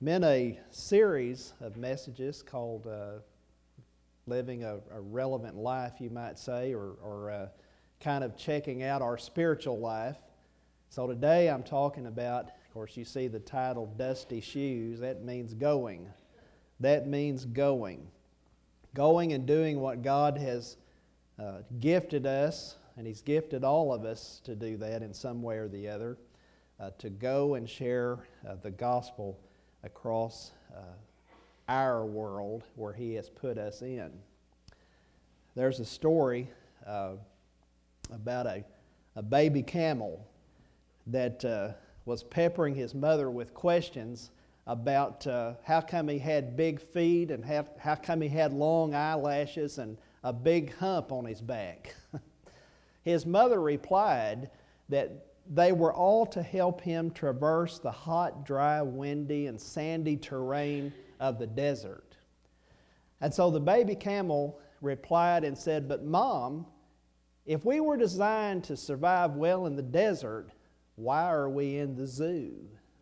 been a series of messages called Living a Relevant Life, you might say, or kind of checking out our spiritual life. So today I'm talking about, of course, you see the title, Dusty Shoes. That means going. That means going. Going and doing what God has gifted us, and He's gifted all of us to do that in some way or the other, to go and share the gospel across our world where He has put us in. There's a story about a baby camel that was peppering his mother with questions about how come he had big feet and how come he had long eyelashes and a big hump on his back. His mother replied that they were all to help him traverse the hot, dry, windy, and sandy terrain of the desert. And so the baby camel replied and said, "But Mom, if we were designed to survive well in the desert, why are we in the zoo?"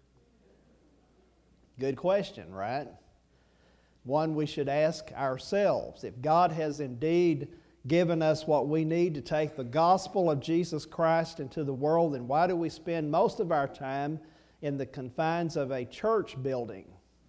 Good question, right? One we should ask ourselves. If God has indeed given us what we need to take the gospel of Jesus Christ into the world, then why do we spend most of our time in the confines of a church building?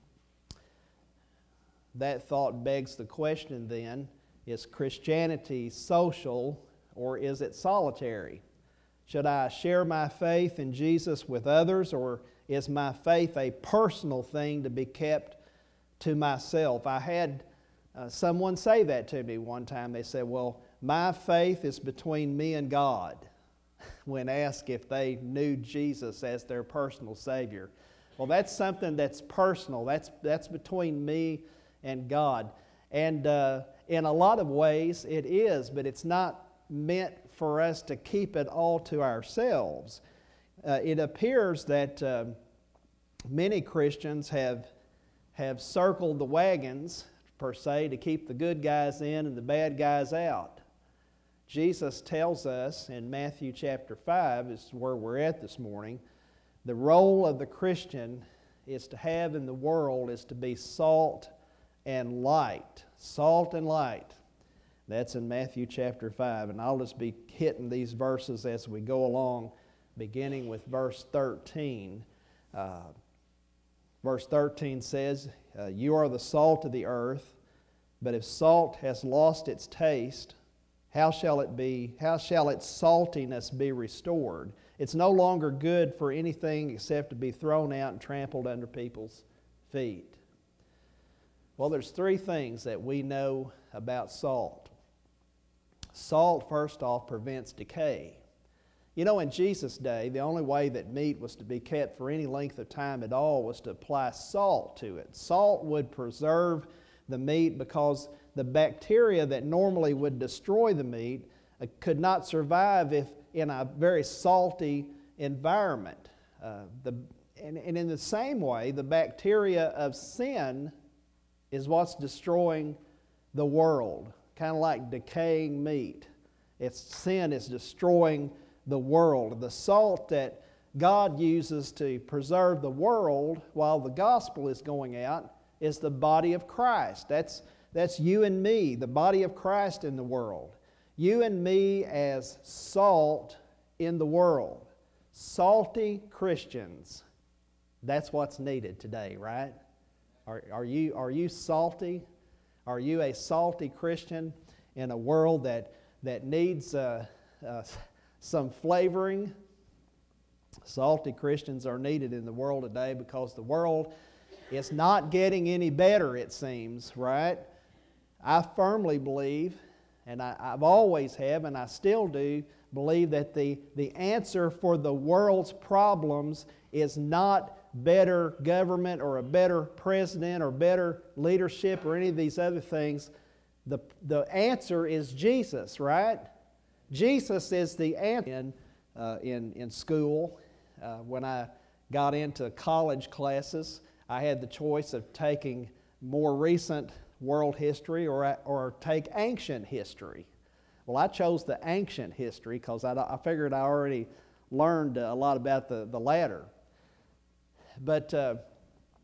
That thought begs the question then, is Christianity social or is it solitary? Should I share my faith in Jesus with others, or is my faith a personal thing to be kept to myself? I had someone say that to me one time. They said, "Well, my faith is between me and God," when asked if they knew Jesus as their personal Savior. Well, that's something that's personal. That's between me and God. And in a lot of ways it is, but it's not meant for us to keep it all to ourselves. It appears that many Christians have circled the wagons, per se, to keep the good guys in and the bad guys out. Jesus tells us in Matthew chapter 5, is where we're at this morning, the role of the Christian is to have in the world is to be salt and light. Salt and light. That's in Matthew chapter 5. And I'll just be hitting these verses as we go along, beginning with verse 13. Verse 13 says, "You are the salt of the earth, but if salt has lost its taste, how shall its saltiness be restored? It's no longer good for anything except to be thrown out and trampled under people's feet." Well, there's three things that we know about salt. Salt, first off, prevents decay. You know, in Jesus' day, the only way that meat was to be kept for any length of time at all was to apply salt to it. Salt would preserve the meat because the bacteria that normally would destroy the meat could not survive if in a very salty environment. And in the same way, the bacteria of sin is what's destroying the world, kind of like decaying meat. Sin is destroying the world. The salt that God uses to preserve the world while the gospel is going out is the body of Christ. That's you and me, the body of Christ in the world. You and me as salt in the world. Salty Christians. That's what's needed today, right? Are you salty? Are you a salty Christian in a world that needs some flavoring? Salty Christians are needed in the world today because the world is not getting any better, it seems, right? I firmly believe, and I've always have, and I still do, believe that the answer for the world's problems is not better government or a better president or better leadership or any of these other things. The answer is Jesus, right? Jesus is the answer. In school, when I got into college classes, I had the choice of taking more recent world history or take ancient history. Well, I chose the ancient history because I figured I already learned a lot about the latter. But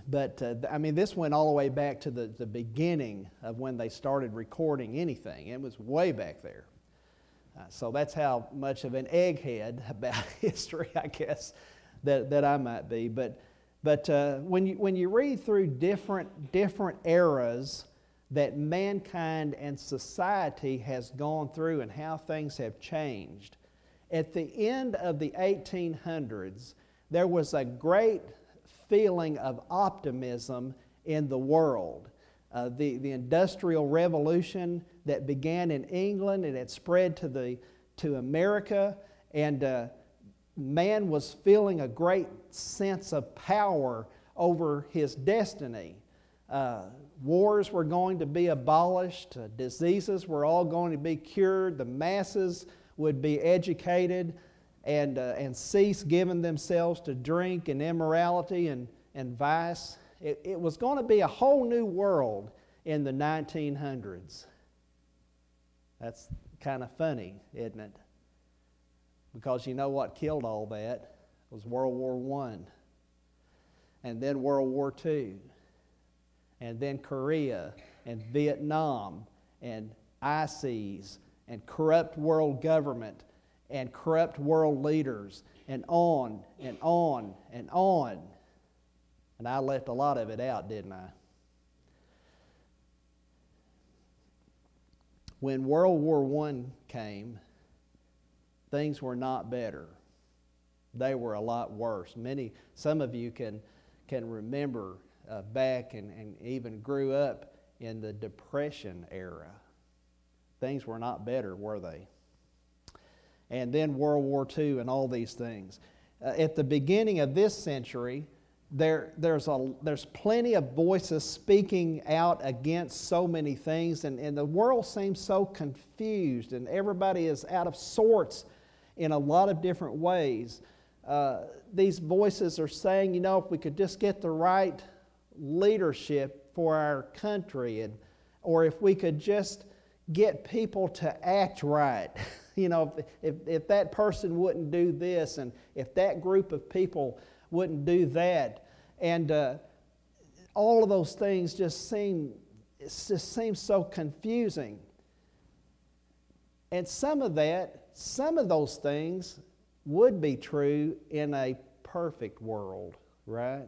But, this went all the way back to the beginning of when they started recording anything. It was way back there. So that's how much of an egghead about history, I guess, that I might be. But when you read through different eras that mankind and society has gone through and how things have changed, at the end of the 1800s, there was a great feeling of optimism in the world. The Industrial Revolution that began in England and it spread to America, and man was feeling a great sense of power over his destiny. Wars were going to be abolished. Diseases were all going to be cured. The masses would be educated and cease giving themselves to drink and immorality and vice. It was going to be a whole new world in the 1900s. That's kind of funny, isn't it? Because you know what killed all that was World War I, and then World War II, and then Korea, and Vietnam, and ISIS, and corrupt world government, and corrupt world leaders, and on and on and on. And I left a lot of it out, didn't I? When World War I came, things were not better. They were a lot worse. Some of you can remember back and even grew up in the Depression era. Things were not better, were they? And then World War II and all these things. At the beginning of this century, there's plenty of voices speaking out against so many things, and the world seems so confused, and everybody is out of sorts in a lot of different ways. These voices are saying, if we could just get the right leadership for our country, or if we could just get people to act right. If that person wouldn't do this, and if that group of people wouldn't do that, and all of those things just seem so confusing. And some of those things would be true in a perfect world, right?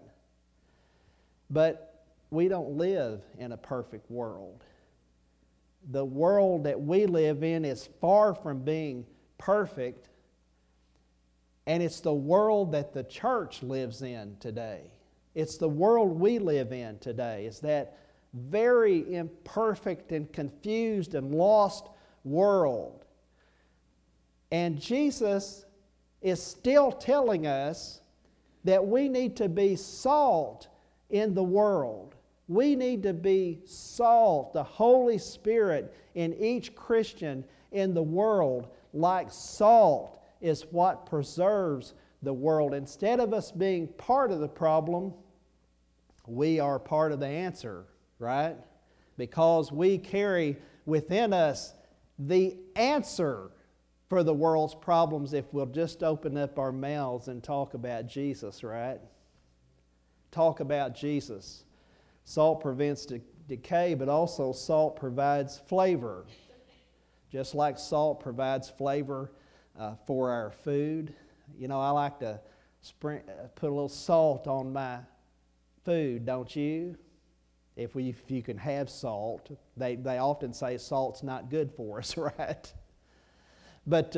But we don't live in a perfect world. The world that we live in is far from being perfect, and it's the world that the church lives in today. It's the world we live in today. It's that very imperfect and confused and lost world. And Jesus is still telling us that we need to be salt in the world. We need to be salt, the Holy Spirit in each Christian in the world, like salt is what preserves the world. Instead of us being part of the problem, we are part of the answer, right? Because we carry within us the answer for the world's problems if we'll just open up our mouths and talk about Jesus, right? Talk about Jesus. Salt prevents decay, but also salt provides flavor. Just like salt provides flavor for our food. I like to put a little salt on my food, don't you? If you can have salt. They often say salt's not good for us, right? But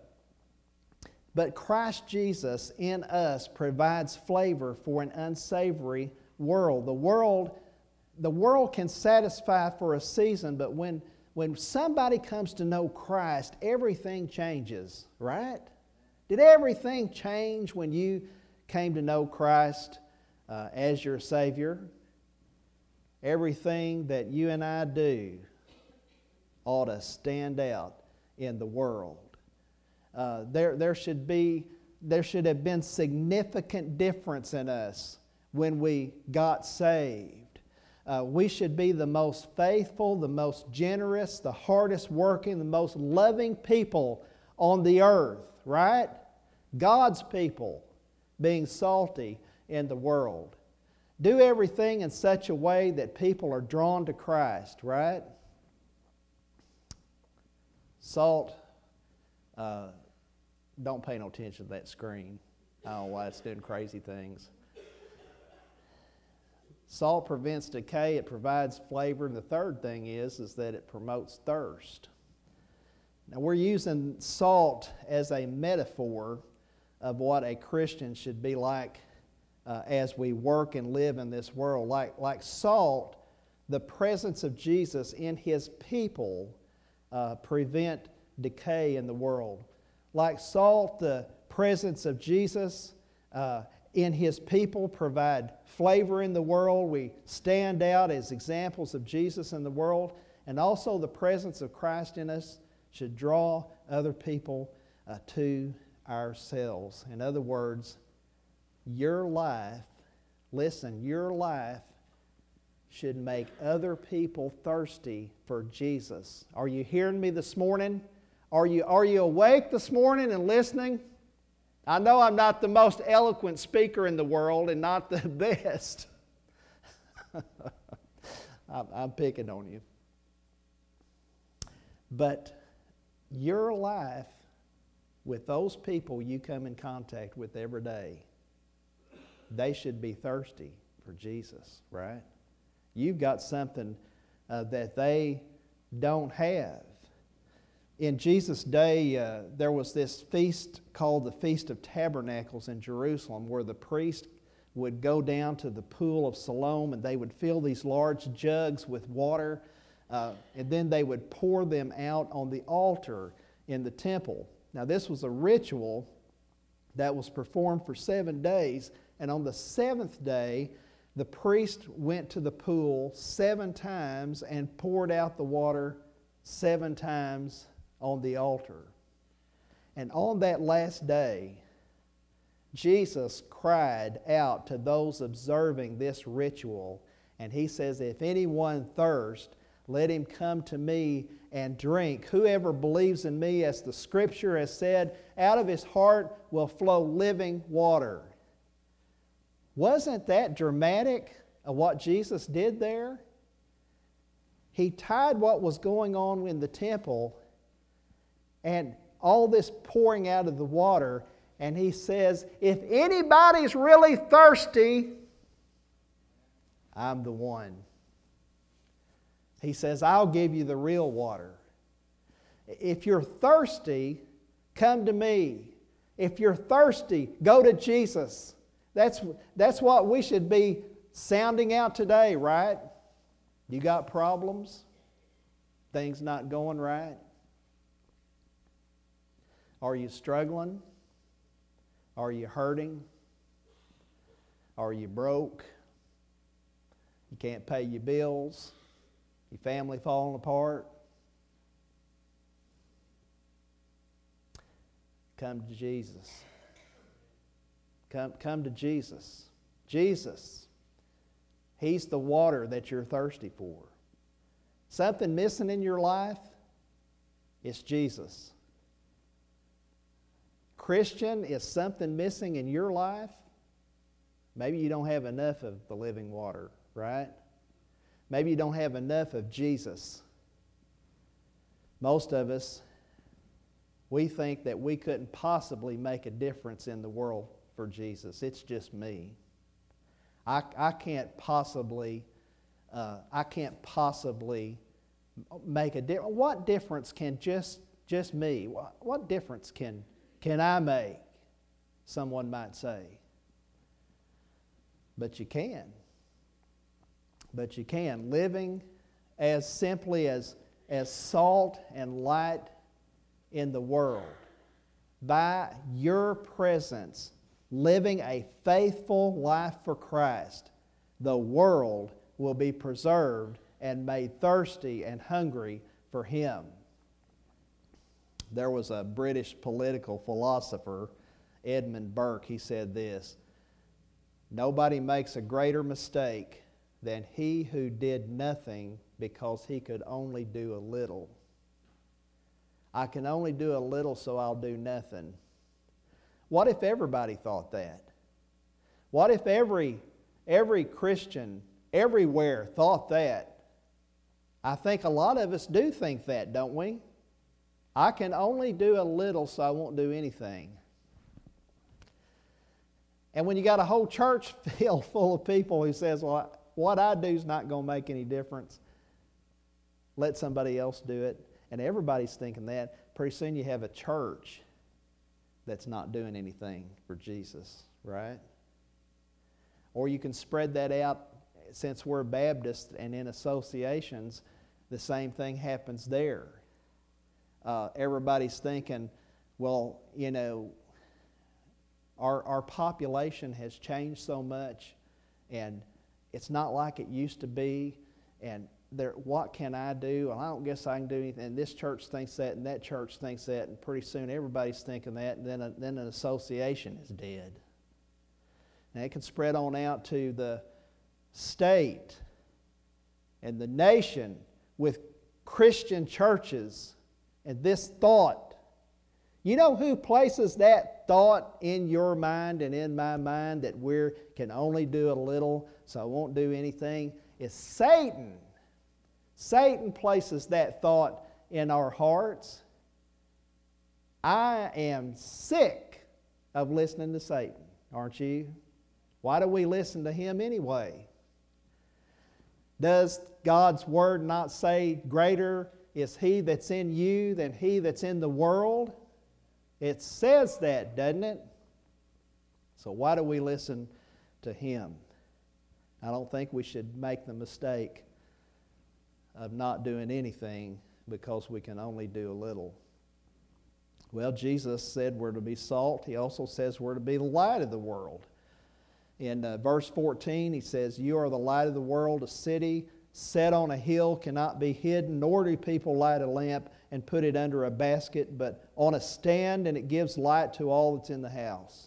Christ Jesus in us provides flavor for an unsavory world. The world can satisfy for a season, but when somebody comes to know Christ, everything changes, right? Did everything change when you came to know Christ as your Savior? Everything that you and I do ought to stand out in the world. There should have been significant difference in us when we got saved. We should be the most faithful, the most generous, the hardest working, the most loving people on the earth, right? God's people being salty in the world. do everything in such a way that people are drawn to Christ, right? Salt, don't pay no attention to that screen. I don't know why it's doing crazy things. Salt prevents decay, it provides flavor, and the third thing is that it promotes thirst. Now we're using salt as a metaphor of what a Christian should be like as we work and live in this world. Like salt, the presence of Jesus in His people prevent decay in the world. Like salt, the presence of Jesus in His people provide flavor in the world. We stand out as examples of Jesus in the world. And also the presence of Christ in us should draw other people to ourselves. In other words, your life, listen, your life should make other people thirsty for Jesus. Are you hearing me this morning? Are you awake this morning and listening? I know I'm not the most eloquent speaker in the world and not the best. I'm picking on you. But your life with those people you come in contact with every day, they should be thirsty for Jesus, right? You've got something that they don't have. In Jesus' day, there was this feast called the Feast of Tabernacles in Jerusalem, where the priest would go down to the pool of Siloam and they would fill these large jugs with water, and then they would pour them out on the altar in the temple. Now, this was a ritual that was performed for 7 days, and on the seventh day, the priest went to the pool 7 times and poured out the water 7 times on the altar. And on that last day, Jesus cried out to those observing this ritual, and He says, "If anyone thirst, let him come to me and drink. Whoever believes in me, as the Scripture has said, out of his heart will flow living water." Wasn't that dramatic of what Jesus did there? He tied what was going on in the temple and all this pouring out of the water, and He says, if anybody's really thirsty, I'm the one. He says, I'll give you the real water. If you're thirsty, come to me. If you're thirsty, go to Jesus. That's what we should be sounding out today, right? You got problems? Things not going right? Are you struggling? Are you hurting? Are you broke? You can't pay your bills? Your family falling apart? Come to Jesus. Come to Jesus. Jesus. He's the water that you're thirsty for. Something missing in your life? It's Jesus. Christian, is something missing in your life? Maybe you don't have enough of the living water, right? Maybe you don't have enough of Jesus. Most of us, we think that we couldn't possibly make a difference in the world for Jesus. It's just me. I can't possibly make a difference. What difference can just me? What difference can I make? Someone might say. But you can. But you can. Living as simply as salt and light in the world. By your presence, living a faithful life for Christ, the world will be preserved and made thirsty and hungry for Him. There was a British political philosopher, Edmund Burke. He said this: nobody makes a greater mistake than he who did nothing because he could only do a little. I can only do a little, so I'll do nothing. What if everybody thought that? What if every every Christian everywhere thought that. I think a lot of us do think that, don't we? I can only do a little, so I won't do anything. And when you got a whole church filled full of people who says, well, what I do is not going to make any difference, let somebody else do it. And everybody's thinking that. Pretty soon you have a church that's not doing anything for Jesus, right? Or you can spread that out. Since we're Baptists and in associations, the same thing happens there. Everybody's thinking, well, you know, our population has changed so much, and it's not like it used to be, and what can I do? Well, I don't guess I can do anything. And this church thinks that, and that church thinks that, and pretty soon everybody's thinking that, and then an association is dead. Now it can spread on out to the state and the nation with Christian churches and this thought. You know who places that thought in your mind and in my mind that we can only do a little, so I won't do anything? It's Satan. Satan places that thought in our hearts. I am sick of listening to Satan, aren't you? Why do we listen to him anyway? Does God's Word not say, greater is He that's in you than he that's in the world? It says that, doesn't it? So why do we listen to him? I don't think we should make the mistake of not doing anything because we can only do a little. Well, Jesus said we're to be salt. He also says we're to be the light of the world. In verse 14, he says, you are the light of the world. A city set on a hill cannot be hidden, nor do people light a lamp and put it under a basket, but on a stand, and it gives light to all that's in the house.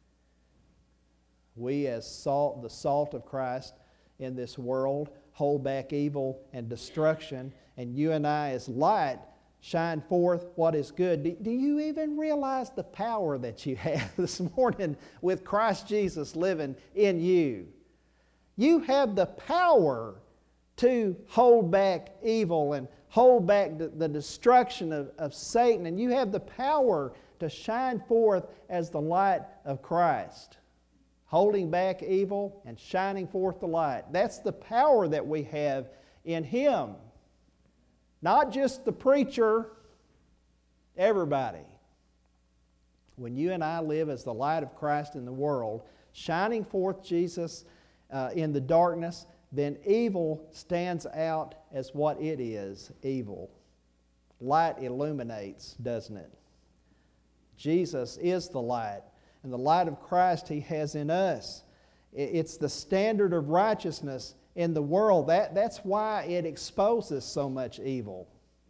We as salt, the salt of Christ in this world, hold back evil and destruction, and you and I as light shine forth what is good. Do you even realize the power that you have this morning with Christ Jesus living in you? You have the power to hold back evil and hold back the destruction of Satan, and you have the power to shine forth as the light of Christ, holding back evil and shining forth the light. That's the power that we have in Him. Not just the preacher, everybody. When you and I live as the light of Christ in the world, shining forth Jesus in the darkness, then evil stands out as what it is, evil. Light illuminates, doesn't it? Jesus is the light, and the light of Christ He has in us. It's the standard of righteousness in the world. That's why it exposes so much evil.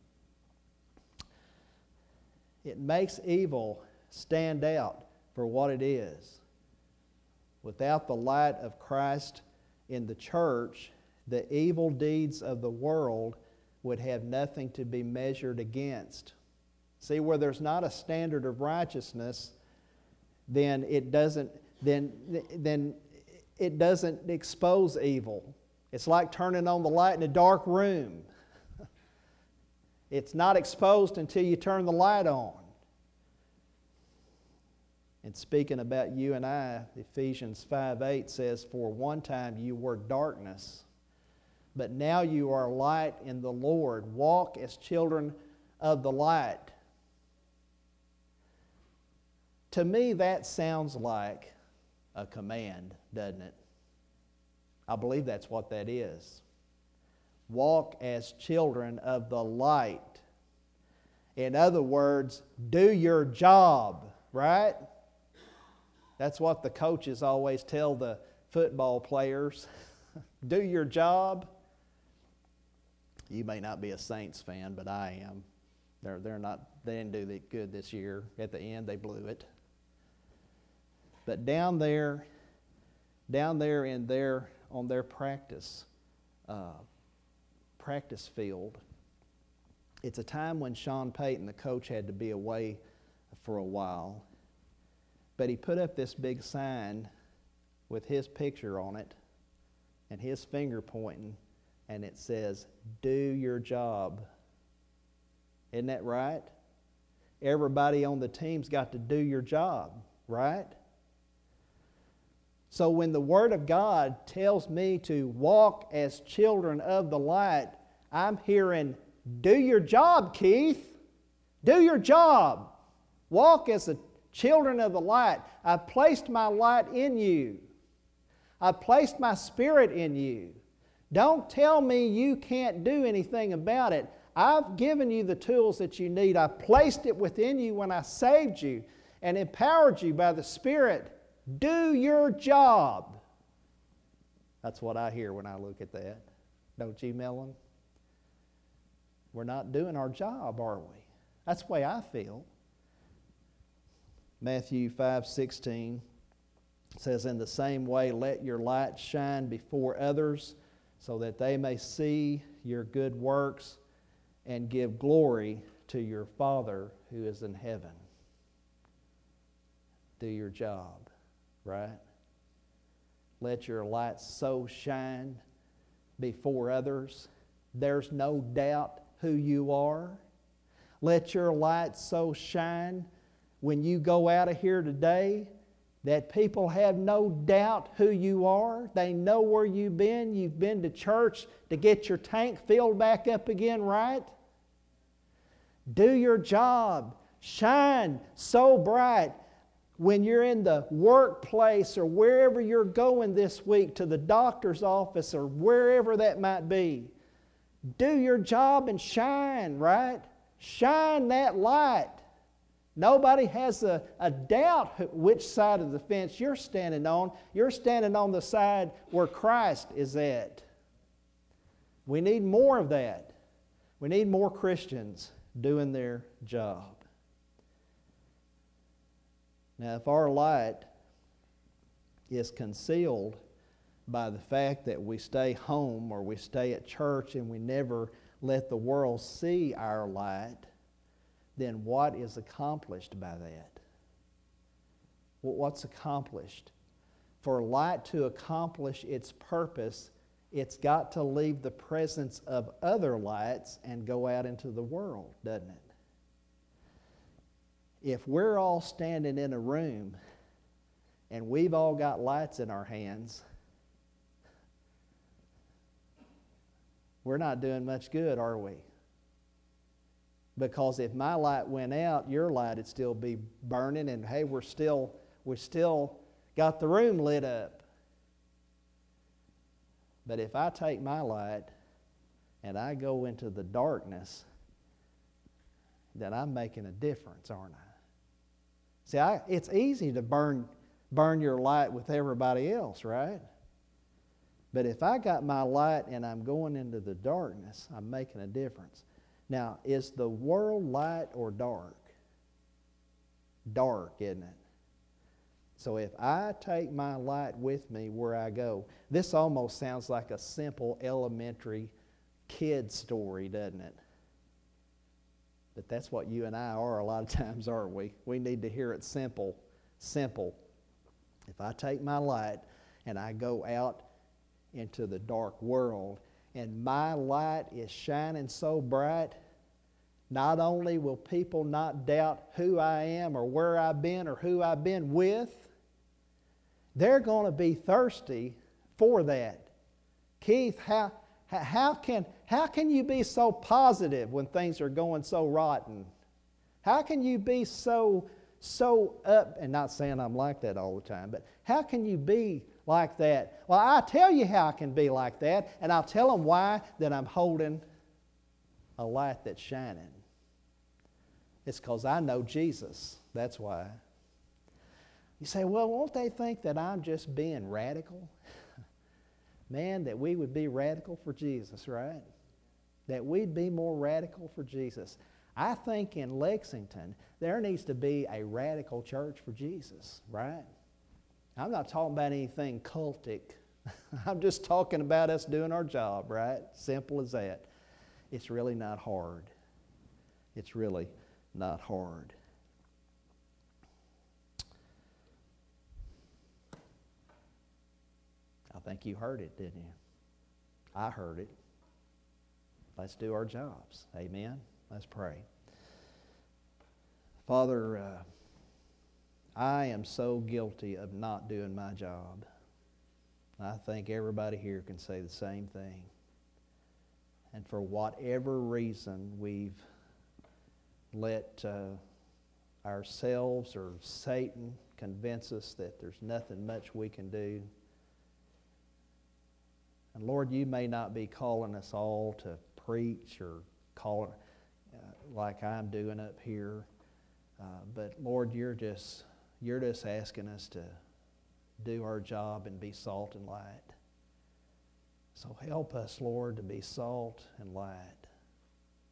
It makes evil stand out for what it is. Without the light of Christ in the church, the evil deeds of the world would have nothing to be measured against. See, where there's not a standard of righteousness, then it doesn't expose evil. It's like turning on the light in a dark room. It's not exposed until you turn the light on. And speaking about you and I, Ephesians 5:8 says, for one time you were darkness, but now you are light in the Lord. Walk as children of the light. To me, that sounds like a command, doesn't it? I believe that's what that is. Walk as children of the light. In other words, do your job, right? That's what the coaches always tell the football players. Do your job. You may not be a Saints fan, but I am. They didn't do that good this year. At the end, they blew it. But down there on their practice field, it's a time when Sean Payton, the coach, had to be away for a while. But he put up this big sign with his picture on it and his finger pointing, and it says, do your job. Isn't that right? Everybody on the team's got to do your job, right? So when the Word of God tells me to walk as children of the light, I'm hearing, do your job, Keith. Do your job. Walk as the children of the light. I've placed my light in you. I've placed my Spirit in you. Don't tell me you can't do anything about it. I've given you the tools that you need. I placed it within you when I saved you and empowered you by the Spirit. Do your job. That's what I hear when I look at that. Don't you, Melon? We're not doing our job, are we? That's the way I feel. Matthew 5:16 says, in the same way, let your light shine before others so that they may see your good works and give glory to your Father who is in heaven. Do your job, right? Let your light so shine before others. There's no doubt who you are. Let your light so shine when you go out of here today that people have no doubt who you are. They know where you've been. You've been to church to get your tank filled back up again, right? Do your job. Shine so bright when you're in the workplace or wherever you're going this week, to the doctor's office or wherever that might be. Do your job and shine, right? Shine that light. Nobody has a doubt which side of the fence you're standing on. You're standing on the side where Christ is at. We need more of that. We need more Christians doing their job. Now, if our light is concealed by the fact that we stay home or we stay at church and we never let the world see our light, then what is accomplished by that? What's accomplished? For light to accomplish its purpose, it's got to leave the presence of other lights and go out into the world, doesn't it? If we're all standing in a room and we've all got lights in our hands, we're not doing much good, are we? Because if my light went out, your light would still be burning, and hey, we're still got the room lit up. But if I take my light and I go into the darkness, then I'm making a difference, aren't I? See, it's easy to burn your light with everybody else, right? But if I got my light and I'm going into the darkness, I'm making a difference. Now, is the world light or dark? Dark, isn't it? So if I take my light with me where I go, this almost sounds like a simple elementary kid story, doesn't it? But that's what you and I are a lot of times, aren't we? We need to hear it simple. Simple. If I take my light and I go out into the dark world and my light is shining so bright, not only will people not doubt who I am or where I've been or who I've been with, they're going to be thirsty for that. Keith, how can you be so positive when things are going so rotten? How can you be so up, and not saying I'm like that all the time, but how can you be like that? Well, I'll tell you how I can be like that, and I'll tell them why, that I'm holding a light that's shining. It's because I know Jesus. That's why. You say, well, won't they think that I'm just being radical? Man, that we would be radical for Jesus, right? That we'd be more radical for Jesus. I think in Lexington, there needs to be a radical church for Jesus, right? I'm not talking about anything cultic. I'm just talking about us doing our job, right? Simple as that. It's really not hard. It's really not hard. I think you heard it, didn't you? I heard it. Let's do our jobs. Amen? Let's pray. Father, I am so guilty of not doing my job. I think everybody here can say the same thing. And for whatever reason, we've let ourselves or Satan convince us that there's nothing much we can do. And Lord, you may not be calling us all to preach or call like I'm doing up here, but Lord, you're just asking us to do our job and be salt and light. So help us, Lord, to be salt and light.